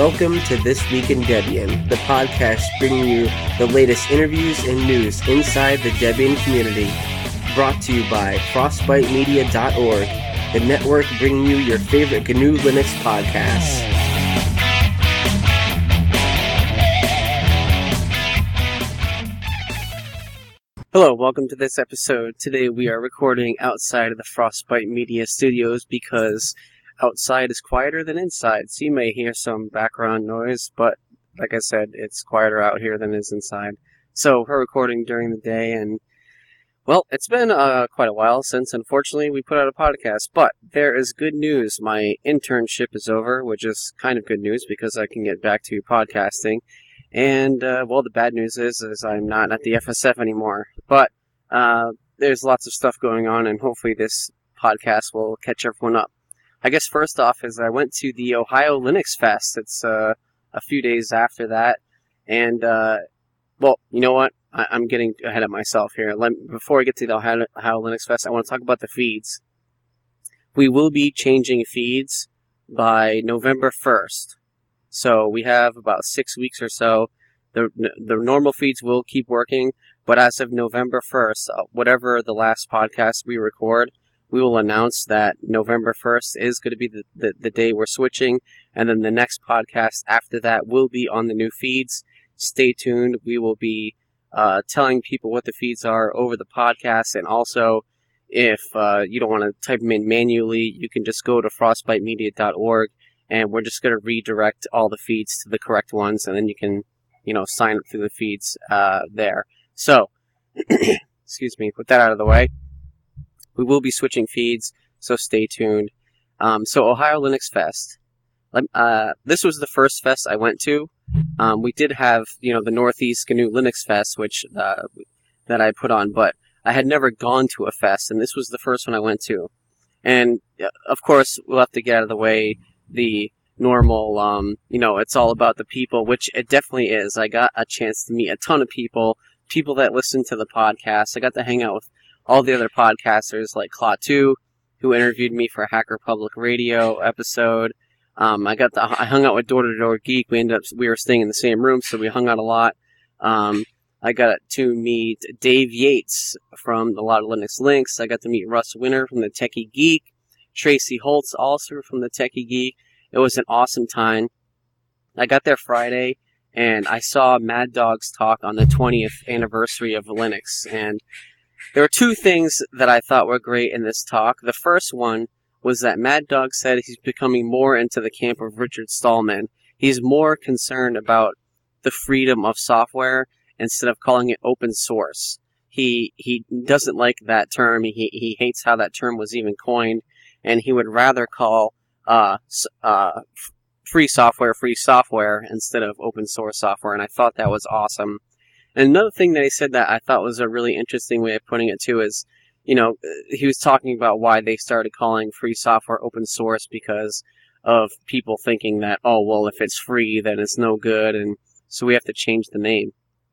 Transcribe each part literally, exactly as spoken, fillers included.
Welcome to This Week in Debian, the podcast bringing you the latest interviews and news inside the Debian community. Brought to you by frostbite media dot org, the network bringing you your favorite G N U Linux podcasts. Hello, welcome to this episode. Today we are recording outside of the Frostbite Media studios because outside is quieter than inside, so you may hear some background noise, but like I said, it's quieter out here than it is inside. So we're recording during the day, and well, it's been uh, quite a while since, unfortunately, we put out a podcast, but there is good news. My internship is over, which is kind of good news because I can get back to podcasting. And, uh, well, the bad news is, is I'm not at the F S F anymore. But uh, there's lots of stuff going on, and hopefully this podcast will catch everyone up. I guess first off is I went to the Ohio Linux Fest. It's uh, a few days after that. And, uh, well, you know what? I- I'm getting ahead of myself here. Let- before I get to the Ohio-, Ohio Linux Fest, I want to talk about the feeds. We will be changing feeds by November first. So we have about six weeks or so. The the normal feeds will keep working, but as of November first, uh, whatever the last podcast we record, we will announce that November first is going to be the, the, the day we're switching, and then the next podcast after that will be on the new feeds. Stay tuned. We will be uh, telling people what the feeds are over the podcast, and also if uh, you don't want to type them in manually, you can just go to frostbite media dot org. And we're just going to redirect all the feeds to the correct ones, and then you can, you know, sign up through the feeds uh, there. So, excuse me, put that out of the way. We will be switching feeds, so stay tuned. Um, so, Ohio Linux Fest. Uh, this was the first fest I went to. Um, we did have, you know, the Northeast G N U Linux Fest, which uh, that I put on, but I had never gone to a fest, and this was the first one I went to. And, of course, we'll have to get out of the way the normal, um, you know, it's all about the people, which it definitely is. I got a chance to meet a ton of people, people that listen to the podcast. I got to hang out with all the other podcasters like Claw two, who interviewed me for a Hacker Public Radio episode. Um, I got to, I hung out with Door to Door Geek. We ended up, we were staying in the same room, so we hung out a lot. Um, I got to meet Dave Yates from the Lot of Linux Links. I got to meet Russ Winter from the Techie Geek. Tracy Holtz, also from the Techie Geek. It was an awesome time. I got there Friday, and I saw Mad Dog's talk on the twentieth anniversary of Linux. And there were two things that I thought were great in this talk. The first one was that Mad Dog said he's becoming more into the camp of Richard Stallman. He's more concerned about the freedom of software instead of calling it open source. He he doesn't like that term. He he hates how that term was even coined. And he would rather call uh, uh, free software free software instead of open source software, and I thought that was awesome. And another thing that he said that I thought was a really interesting way of putting it too is, you know, he was talking about why they started calling free software open source because of people thinking that, oh, well, if it's free, then it's no good, and so we have to change the name.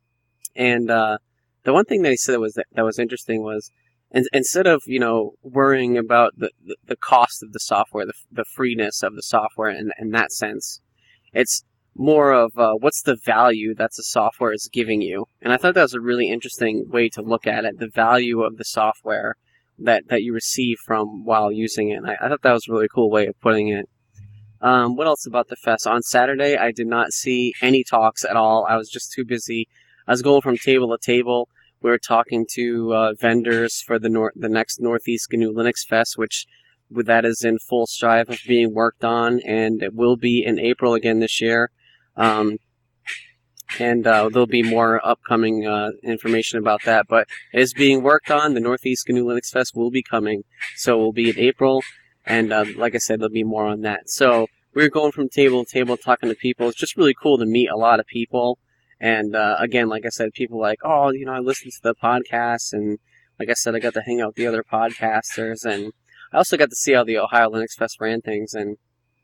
And uh, the one thing that he said was that, that was interesting was, And instead of, you know, worrying about the, the, the cost of the software, the, the freeness of the software in, in that sense, it's more of uh, what's the value that the software is giving you. And I thought that was a really interesting way to look at it, the value of the software that, that you receive from while using it. And I, I thought that was a really cool way of putting it. Um, what else about the fest? On Saturday, I did not see any talks at all. I was just too busy. I was going from table to table. We were talking to uh, vendors for the nor- the next Northeast G N U Linux Fest, which that is in full strive of being worked on, and it will be in April again this year. Um, and uh, there'll be more upcoming uh, information about that, but it is being worked on. The Northeast G N U Linux Fest will be coming, so it will be in April, and uh, like I said, there'll be more on that. So we were going from table to table talking to people. It's just really cool to meet a lot of people. And, uh, again, like I said, people like, oh, you know, I listened to the podcast, and like I said, I got to hang out with the other podcasters, and I also got to see how the Ohio Linux Fest ran things, and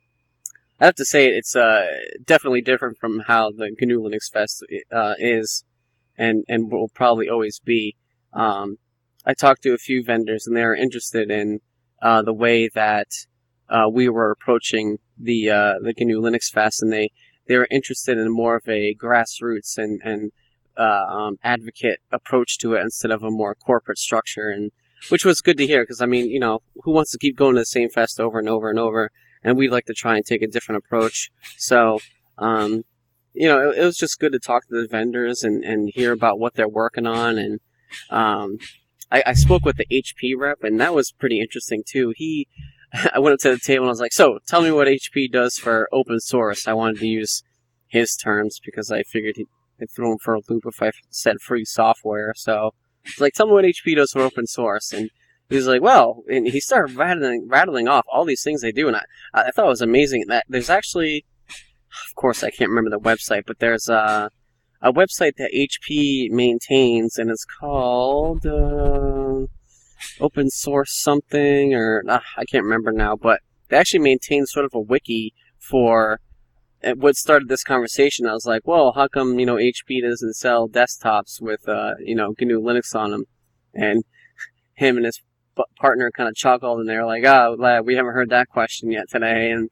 I have to say it's uh, definitely different from how the G N U Linux Fest uh, is, and, and will probably always be. Um, I talked to a few vendors, and they were interested in uh, the way that uh, we were approaching the uh, the G N U Linux Fest, and they they were interested in more of a grassroots and and uh, um, advocate approach to it instead of a more corporate structure, and which was good to hear because I mean, you know, who wants to keep going to the same fest over and over and over? And we'd like to try and take a different approach. So, um, you know, it, it was just good to talk to the vendors and, and hear about what they're working on. And um, I, I spoke with the H P rep, and that was pretty interesting too. He, I went up to the table and I was like, "So, tell me what H P does for open source." I wanted to use his terms because I figured he'd, he'd throw him for a loop if I said free software. So, it's like, "Tell me what H P does for open source." And he was like, "Well," and he started rattling, rattling off all these things they do, and I, I thought it was amazing that there's actually, of course, I can't remember the website, but there's a, a website that H P maintains, and it's called uh, Open Source something, or uh, I can't remember now, but they actually maintain sort of a wiki for what started this conversation. I was like, well, how come, you know, H P doesn't sell desktops with, uh, you know, G N U Linux on them? And him and his partner kind of chuckled, and they were like, "Oh, lad, we haven't heard that question yet today." And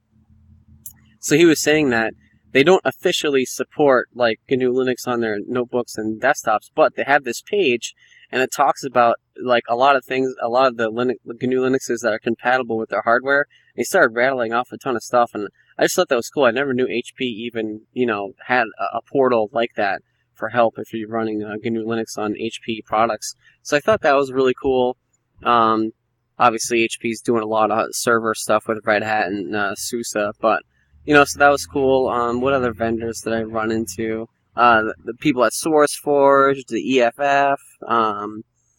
so he was saying that they don't officially support like G N U Linux on their notebooks and desktops, but they have this page, and it talks about like a lot of things, a lot of the Linux, G N U Linuxes that are compatible with their hardware. And he started rattling off a ton of stuff, and I just thought that was cool. I never knew H P even, you know, had a, a portal like that for help if you're running uh, G N U Linux on H P products. So I thought that was really cool. Um, obviously, H P's doing a lot of server stuff with Red Hat and uh, SUSE, but, you know, so that was cool. Um, what other vendors did I run into? Uh, the, the people at SourceForge, the E F F, um,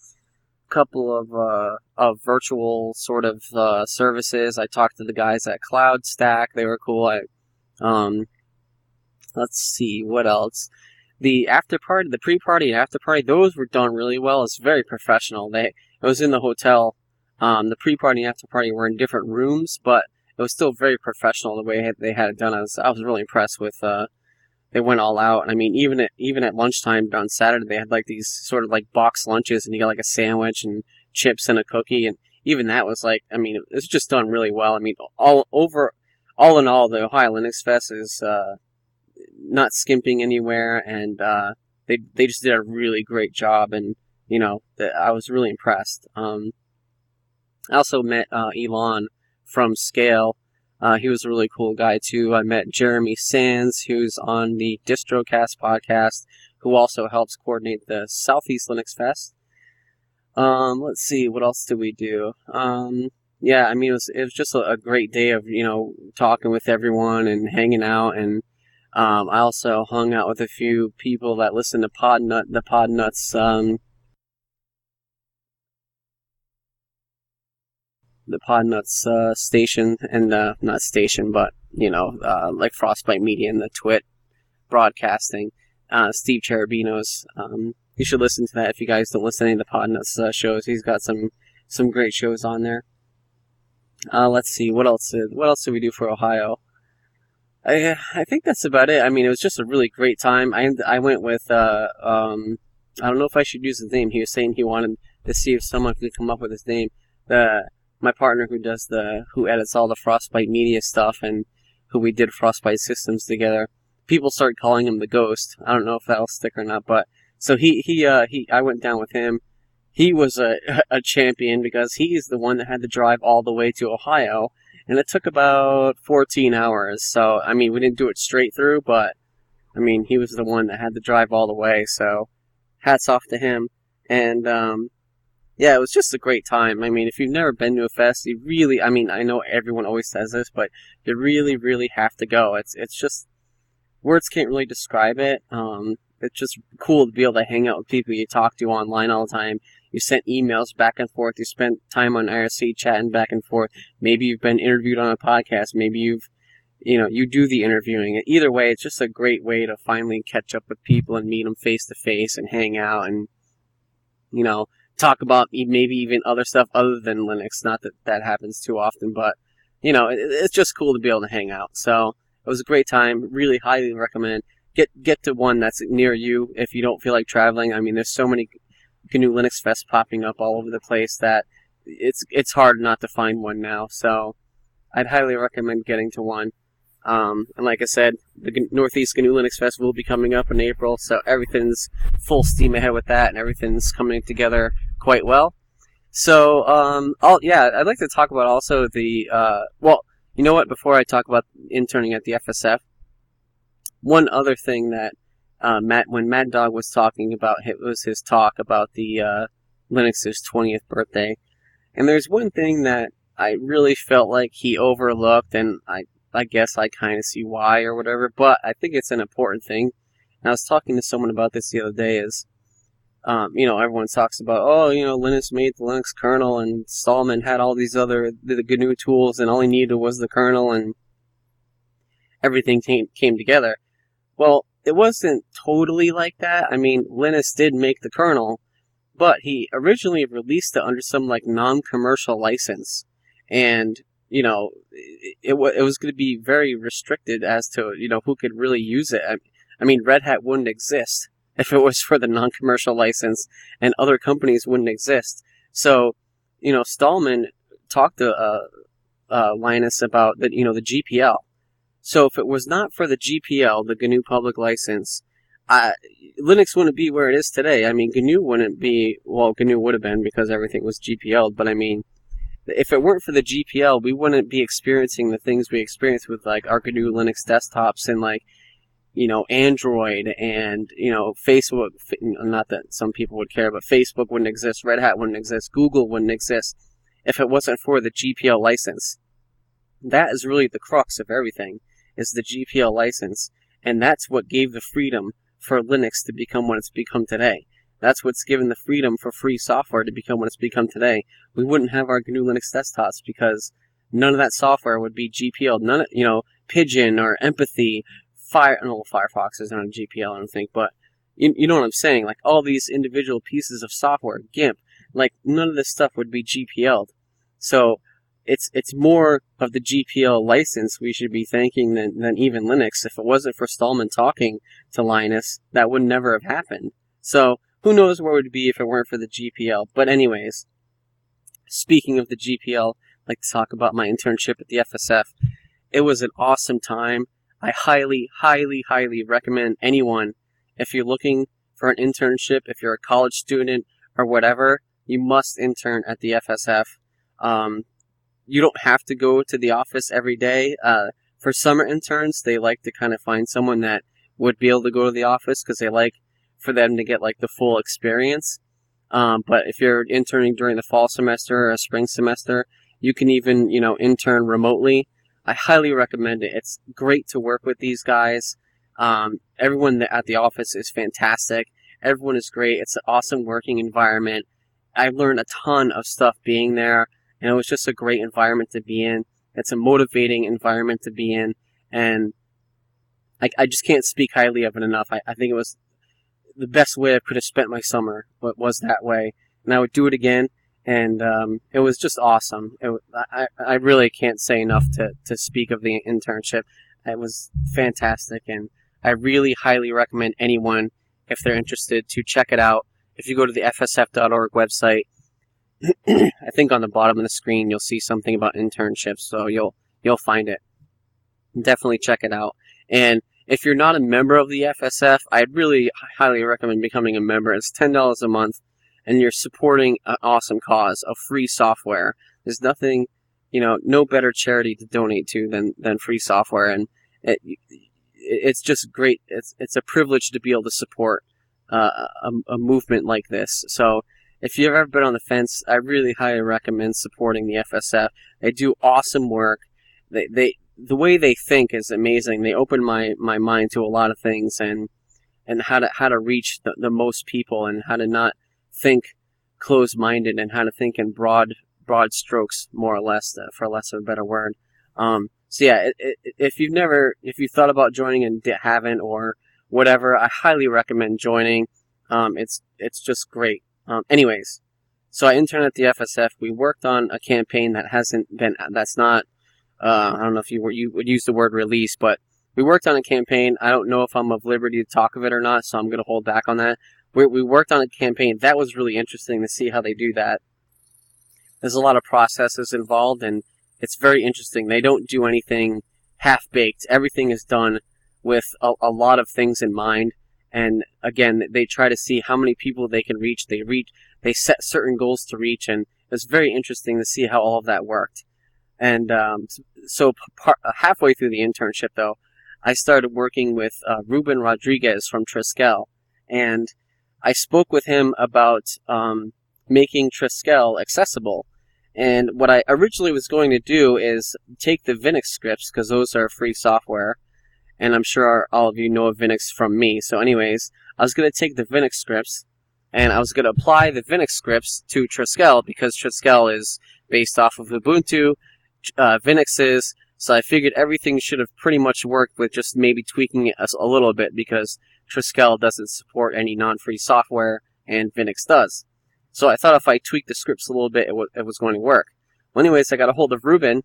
a couple of uh, of virtual sort of uh, services. I talked to the guys at CloudStack. They were cool. I, um, let's see, what else? The after party, the pre-party and after party, those were done really well. It's very professional. They It was in the hotel. Um, the pre-party and after party were in different rooms, but it was still very professional the way they had it done. I was I was really impressed with. Uh, they went all out. I mean, even at even at lunchtime on Saturday, they had like these sort of like box lunches, and you got like a sandwich and chips and a cookie, and even that was like, I mean, it was just done really well. I mean, all over, all in all, the Ohio Linux Fest is uh, not skimping anywhere, and uh, they they just did a really great job, and you know, I was really impressed. Um, I also met uh, Elon from Scale. Uh, he was a really cool guy, too. I met Jeremy Sands, who's on the DistroCast podcast, who also helps coordinate the Southeast Linux Fest. Um, let's see, what else did we do? Um, yeah, I mean, it was, it was just a, a great day of, you know, talking with everyone and hanging out, and um, I also hung out with a few people that listen to Podnut, the Podnuts, um, the Podnuts uh, station, and uh, not station, but, you know, uh, like Frostbite Media and the Twit broadcasting, uh, Steve Cherubino's. Um, you should listen to that if you guys don't listen to any of the Podnuts uh, shows. He's got some some great shows on there. Uh, let's see, what else did, what else did we do for Ohio? I I think that's about it. I mean, it was just a really great time. I I went with, uh, um, I don't know if I should use his name. He was saying he wanted to see if someone could come up with his name. The My partner who does the, who edits all the Frostbite Media stuff, and who we did Frostbite Systems together, people started calling him the Ghost. I don't know if that'll stick or not, but, so he, he, uh, he, I went down with him. He was a, a champion because he's the one that had to drive all the way to Ohio, and it took about fourteen hours, so, I mean, we didn't do it straight through, but, I mean, he was the one that had to drive all the way, so, hats off to him, and, um, yeah, it was just a great time. I mean, if you've never been to a fest, you really, I mean, I know everyone always says this, but you really, really have to go. It's it's just, words can't really describe it. Um, it's just cool to be able to hang out with people you talk to online all the time. You sent emails back and forth. You spent time on I R C chatting back and forth. Maybe you've been interviewed on a podcast. Maybe you've, you know, you do the interviewing. Either way, it's just a great way to finally catch up with people and meet them face to face and hang out and, you know, talk about maybe even other stuff other than Linux. Not that that happens too often, but, you know, it, it's just cool to be able to hang out. So it was a great time. Really highly recommend. Get get to one that's near you if you don't feel like traveling. I mean, there's so many G N U Linux Fests popping up all over the place that it's it's hard not to find one now. So I'd highly recommend getting to one. Um, and like I said, the G- Northeast G N U Linux Festival will be coming up in April, so everything's full steam ahead with that, and everything's coming together quite well. So, um, I'll, yeah, I'd like to talk about also the, uh, well, you know what, before I talk about interning at the F S F, one other thing that, uh, Matt, when Mad Dog was talking about, it was his talk about the, uh, Linux's twentieth birthday, and there's one thing that I really felt like he overlooked, and I, I guess I kind of see why or whatever, but I think it's an important thing. And I was talking to someone about this the other day, is, Um, you know, everyone talks about, oh, you know, Linus made the Linux kernel, and Stallman had all these other the G N U tools, and all he needed was the kernel, and everything came, came together. Well, it wasn't totally like that. I mean, Linus did make the kernel, but he originally released it under some, like, non-commercial license, and, you know, it, it, it was going to be very restricted as to, you know, who could really use it. I, I mean, Red Hat wouldn't exist if it was for the non-commercial license, and other companies wouldn't exist. So, you know, Stallman talked to uh, uh, Linus about the, you know, the G P L. So if it was not for the G P L, the G N U public license, uh, Linux wouldn't be where it is today. I mean, G N U wouldn't be, well, G N U would have been because everything was G P L'd, but I mean, if it weren't for the G P L, we wouldn't be experiencing the things we experience with, like, our G N U Linux desktops and, like, you know, Android and, you know, Facebook. Not that some people would care, but Facebook wouldn't exist, Red Hat wouldn't exist, Google wouldn't exist if it wasn't for the G P L license. That is really the crux of everything, is the G P L license. And that's what gave the freedom for Linux to become what it's become today. That's what's given the freedom for free software to become what it's become today. We wouldn't have our G N U Linux desktops because none of that software would be G P L. None of, you know, Pigeon or Empathy, Fire, no, Firefox isn't on G P L, I don't think, but you, you know what I'm saying? Like, all these individual pieces of software, GIMP, like, none of this stuff would be G P L'd. So, it's it's more of the G P L license we should be thanking than, than even Linux. If it wasn't for Stallman talking to Linus, that would never have happened. So, who knows where it would be if it weren't for the G P L. But anyways, speaking of the G P L, I'd like to talk about my internship at the F S F. It was an awesome time. I highly, highly, highly recommend anyone, if you're looking for an internship, if you're a college student or whatever, you must intern at the F S F. Um, you don't have to go to the office every day. Uh, for summer interns, they like to kind of find someone that would be able to go to the office because they like for them to get, like, the full experience. Um, but if you're interning during the fall semester or a spring semester, you can even, you know, intern remotely. I highly recommend it. It's great to work with these guys. Um, everyone at the office is fantastic. Everyone is great. It's an awesome working environment. I learned a ton of stuff being there, and it was just a great environment to be in. It's a motivating environment to be in, and I, I just can't speak highly of it enough. I, I think it was the best way I could have spent my summer, but was that way, and I would do it again. And um, it was just awesome. It, I, I really can't say enough to, to speak of the internship. It was fantastic, and I really highly recommend anyone, if they're interested, to check it out. If you go to the F S F dot org website, I think on the bottom of the screen you'll see something about internships, so you'll you'll find it. Definitely check it out. And if you're not a member of the F S F, I'd really highly recommend becoming a member. It's ten dollars a month. And you're supporting an awesome cause of free software. There's nothing, you know, no better charity to donate to than, than free software. And it, it's just great. It's it's a privilege to be able to support uh, a, a movement like this. So if you've ever been on the fence, I really highly recommend supporting the F S F. They do awesome work. They they the way they think is amazing. They open my, my mind to a lot of things, and and how to how to reach the, the most people, and how to not think closed-minded, and how to think in broad broad strokes, more or less, uh, for less of a better word. Um, so yeah, it, it, if you've never, if you thought about joining and haven't, or whatever, I highly recommend joining. Um, it's it's just great. Um, anyways, so I interned at the F S F. We worked on a campaign that hasn't been, that's not, uh, I don't know if you were, you would use the word release, but we worked on a campaign. I don't know if I'm of liberty to talk of it or not, so I'm going to hold back on that. We, we worked on a campaign. That was really interesting to see how they do that. There's a lot of processes involved, and it's very interesting. They don't do anything half-baked. Everything is done with a, a lot of things in mind. And again, they try to see how many people they can reach. They reach, they set certain goals to reach, and it was very interesting to see how all of that worked. And um, so part, halfway through the internship, though, I started working with uh, Ruben Rodriguez from Triskel, and I spoke with him about um, making Triskel accessible. And what I originally was going to do is take the Vinux scripts, because those are free software, and I'm sure all of you know of Vinux from me. So anyways, I was going to take the Vinux scripts, and I was going to apply the Vinux scripts to Triskel, because Triskel is based off of Ubuntu, uh, Vinux is, so I figured everything should have pretty much worked with just maybe tweaking it a, a little bit, because Triskel doesn't support any non-free software, and Vinux does. So I thought if I tweaked the scripts a little bit, it, w it was going to work. Well, anyways, I got a hold of Ruben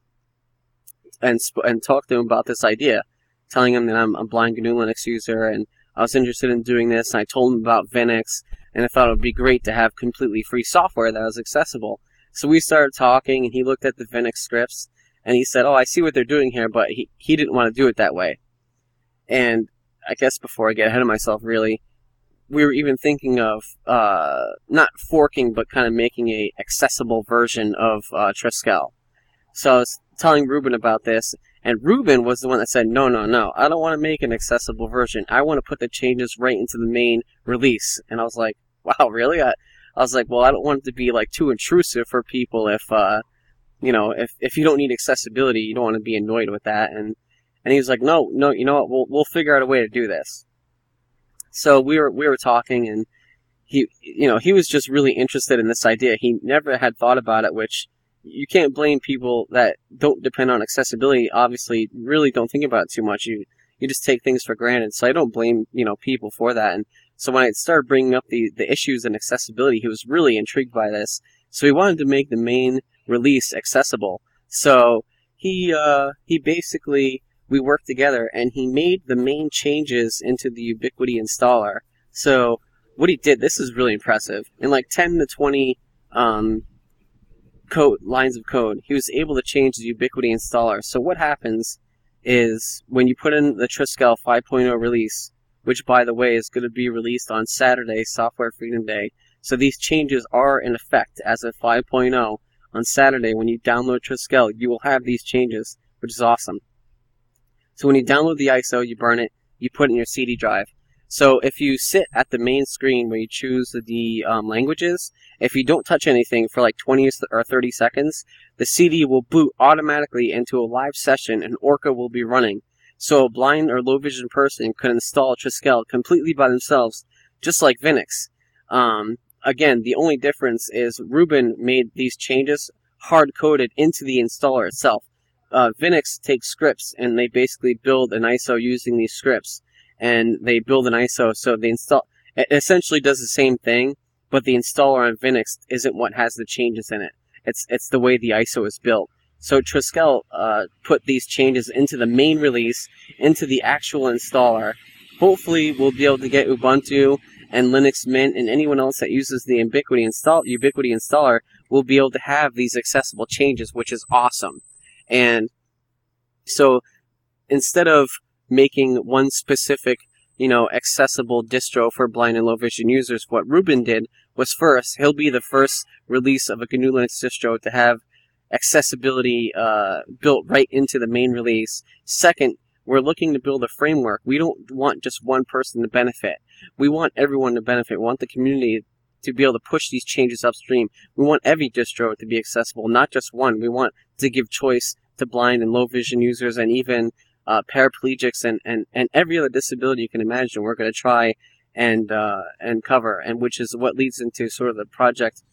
and, sp and talked to him about this idea, telling him that I'm a blind G N U Linux user, and I was interested in doing this, and I told him about Vinux, and I thought it would be great to have completely free software that was accessible. So we started talking, and he looked at the Vinux scripts, and he said, oh, I see what they're doing here, but he, he didn't want to do it that way. And I guess before I get ahead of myself, really, we were even thinking of uh, not forking, but kind of making a accessible version of uh, Triskel. So I was telling Ruben about this, and Ruben was the one that said, no, no, no, I don't want to make an accessible version. I want to put the changes right into the main release. And I was like, wow, really? I, I was like, well, I don't want it to be like too intrusive for people if, uh, you know, if, if you don't need accessibility, you don't want to be annoyed with that. And and he was like, no, no, you know what, we'll we'll figure out a way to do this. So we were we were talking, and he, you know, he was just really interested in this idea. He never had thought about it, which you can't blame people that don't depend on accessibility. Obviously, really don't think about it too much. You you just take things for granted. So I don't blame, you know, people for that. And so when I started bringing up the the issues in accessibility, he was really intrigued by this. So he wanted to make the main release accessible. So he uh, he basically, we worked together, and he made the main changes into the Ubiquity installer. So what he did, this is really impressive. In like ten to twenty um, code lines of code, he was able to change the Ubiquity installer. So what happens is when you put in the Triskel five point oh release, which by the way is going to be released on Saturday, Software Freedom Day. So these changes are in effect as of five point oh. On Saturday, when you download Triskel, you will have these changes, which is awesome. So when you download the I S O, you burn it, you put it in your C D drive. So if you sit at the main screen where you choose the um, languages, if you don't touch anything for like twenty or thirty seconds, the C D will boot automatically into a live session, and Orca will be running. So a blind or low vision person could install Triskel completely by themselves, just like Vinux. Um, again, the only difference is Ruben made these changes hard-coded into the installer itself. Uh, Vinux takes scripts, and they basically build an I S O using these scripts. And they build an I S O, so the install it essentially does the same thing, but the installer on Vinux isn't what has the changes in it. It's it's the way the I S O is built. So Triskel uh, put these changes into the main release, into the actual installer. Hopefully, we'll be able to get Ubuntu and Linux Mint and anyone else that uses the Ubiquity install Ubiquity installer will be able to have these accessible changes, which is awesome. And so instead of making one specific, you know, accessible distro for blind and low vision users, what Ruben did was first, he'll be the first release of a G N U Linux distro to have accessibility uh, built right into the main release. Second, we're looking to build a framework. We don't want just one person to benefit. We want everyone to benefit. We want the community to be able to push these changes upstream. We want every distro to be accessible, not just one. We want to give choice to blind and low vision users, and even uh, paraplegics and, and, and every other disability you can imagine. We're going to try and uh, and cover, and which is what leads into sort of the project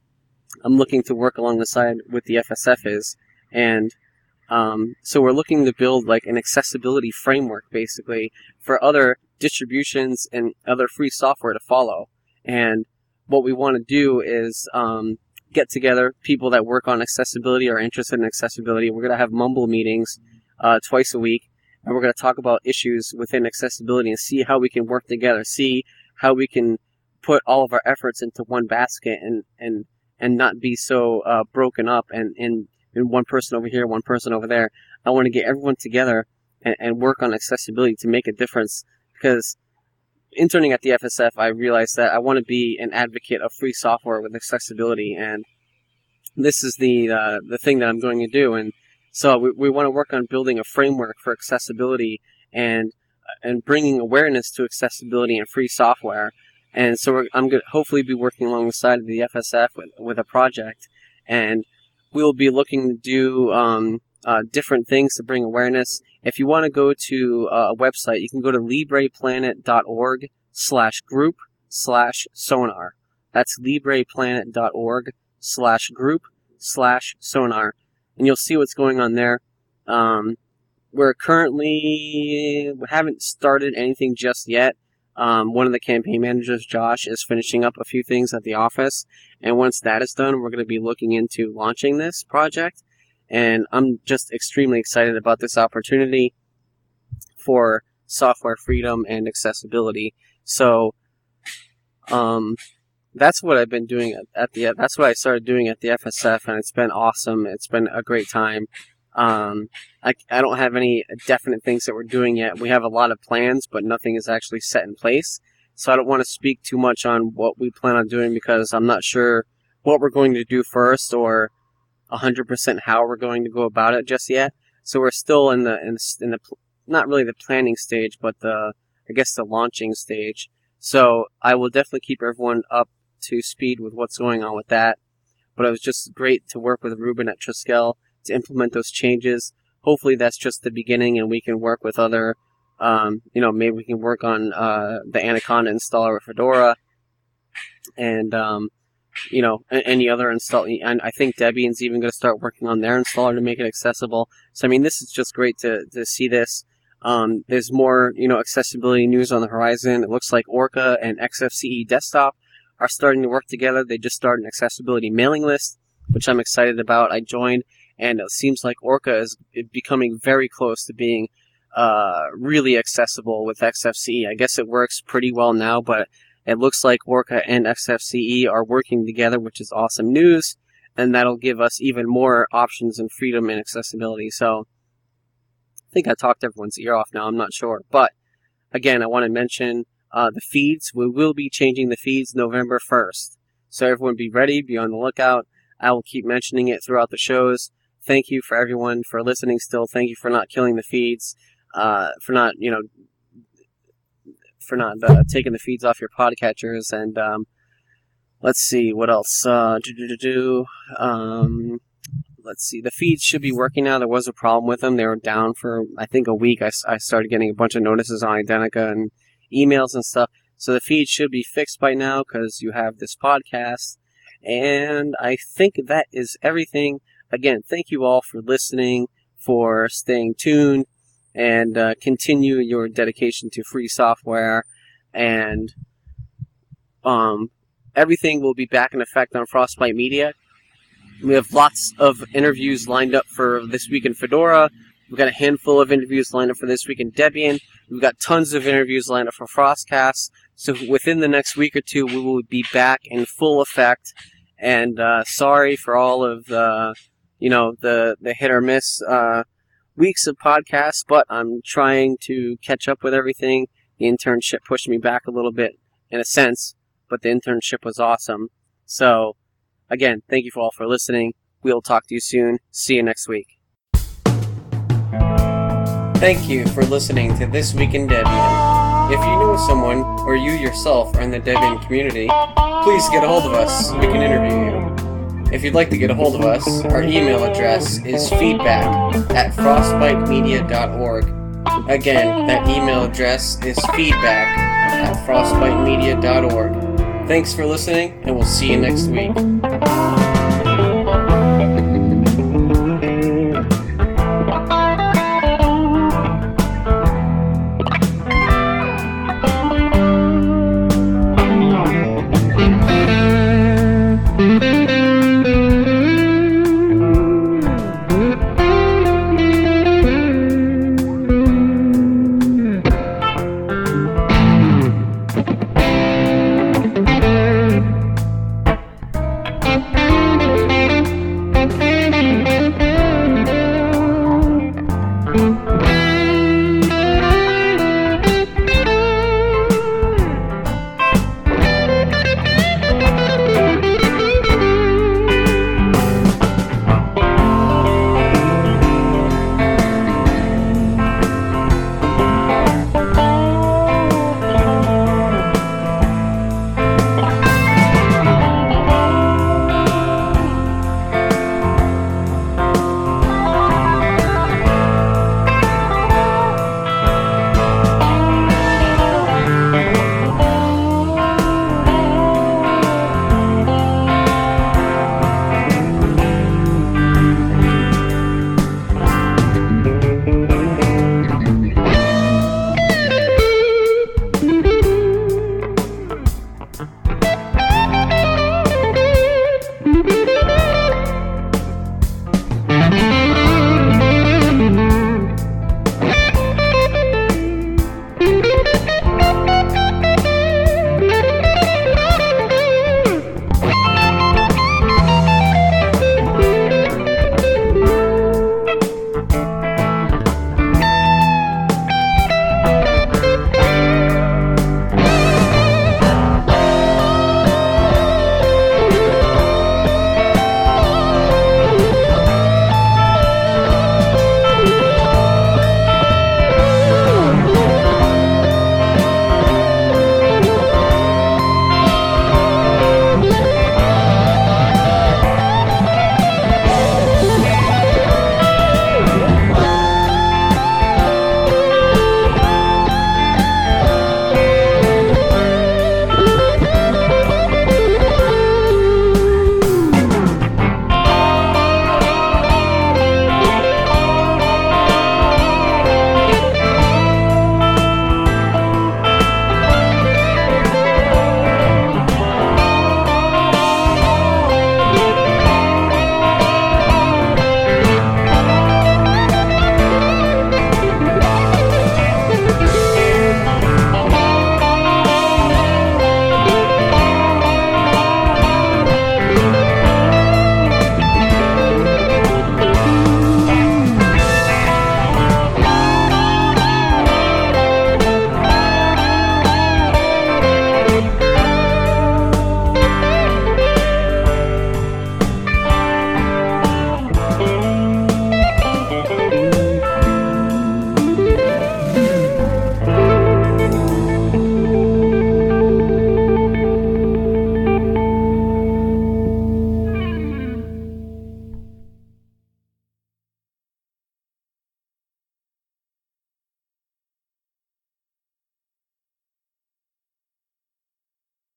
I'm looking to work along the side with the F S F is. And um, so we're looking to build like an accessibility framework, basically, for other distributions and other free software to follow. And what we want to do is um, get together people that work on accessibility or are interested in accessibility. We're going to have Mumble meetings uh, twice a week, and we're going to talk about issues within accessibility and see how we can work together, see how we can put all of our efforts into one basket and and and not be so uh, broken up and, and and one person over here, one person over there. I want to get everyone together and, and work on accessibility to make a difference. Because interning at the F S F, I realized that I want to be an advocate of free software with accessibility, and this is the uh, the thing that I'm going to do. And so we, we want to work on building a framework for accessibility and and bringing awareness to accessibility and free software. And so we're, I'm going to hopefully be working alongside of the F S F with, with a project, and we'll be looking to do um, uh, different things to bring awareness. If you want to go to uh, a website, you can go to libreplanet.org slash group slash sonar. That's libreplanet.org slash group slash sonar. And you'll see what's going on there. Um, we're currently, we haven't started anything just yet. Um, one of the campaign managers, Josh, is finishing up a few things at the office. And once that is done, we're going to be looking into launching this project. And I'm just extremely excited about this opportunity for software freedom and accessibility. So, um, that's what I've been doing at, at the, that's what I started doing at the F S F, and it's been awesome. It's been a great time. Um, I, I don't have any definite things that we're doing yet. We have a lot of plans, but nothing is actually set in place. So I don't want to speak too much on what we plan on doing, because I'm not sure what we're going to do first or one hundred percent how we're going to go about it just yet. So we're still in the, in the, in the not really the planning stage, but the, I guess the launching stage. So I will definitely keep everyone up to speed with what's going on with that. But it was just great to work with Ruben at Triskel to implement those changes. Hopefully that's just the beginning, and we can work with other, um, you know, maybe we can work on uh, the Anaconda installer with Fedora, and, um, you know, any other install. And I think Debian's even going to start working on their installer to make it accessible. So, I mean, this is just great to, to see this. Um, there's more, you know, accessibility news on the horizon. It looks like Orca and X F C E Desktop are starting to work together. They just started an accessibility mailing list, which I'm excited about. I joined, and it seems like Orca is becoming very close to being uh, really accessible with X F C E. I guess it works pretty well now, but it looks like Orca and X F C E are working together, which is awesome news, and that'll give us even more options and freedom and accessibility. So I think I talked everyone's ear off now. I'm not sure. But again, I want to mention uh, the feeds. We will be changing the feeds November first. So everyone be ready, be on the lookout. I will keep mentioning it throughout the shows. Thank you for everyone for listening still. Thank you for not killing the feeds, uh, for not, you know, for not uh, taking the feeds off your podcatchers. And um, let's see, what else? Uh, do, do, do, do. Um, let's see, the feeds should be working now. There was a problem with them. They were down for, I think, a week. I, I started getting a bunch of notices on Identica and emails and stuff. So the feed should be fixed by now, because you have this podcast. And I think that is everything. Again, thank you all for listening, for staying tuned, and uh, continue your dedication to free software. And um, everything will be back in effect on Frostbite Media. We have lots of interviews lined up for This Week in Fedora. We've got a handful of interviews lined up for This Week in Debian. We've got tons of interviews lined up for Frostcast. So within the next week or two, we will be back in full effect. And uh, sorry for all of the, you know, the, the hit or miss uh, weeks of podcasts, but I'm trying to catch up with everything. The internship pushed me back a little bit, in a sense, but the internship was awesome. So, again, thank you all for listening. We'll talk to you soon. See you next week. Thank you for listening to This Week in Debian. If you know someone, or you yourself are in the Debian community, please get a hold of us so we can interview you. If you'd like to get a hold of us, our email address is feedback at frostbitemedia dot org. Again, that email address is feedback at frostbitemedia dot org. Thanks for listening, and we'll see you next week.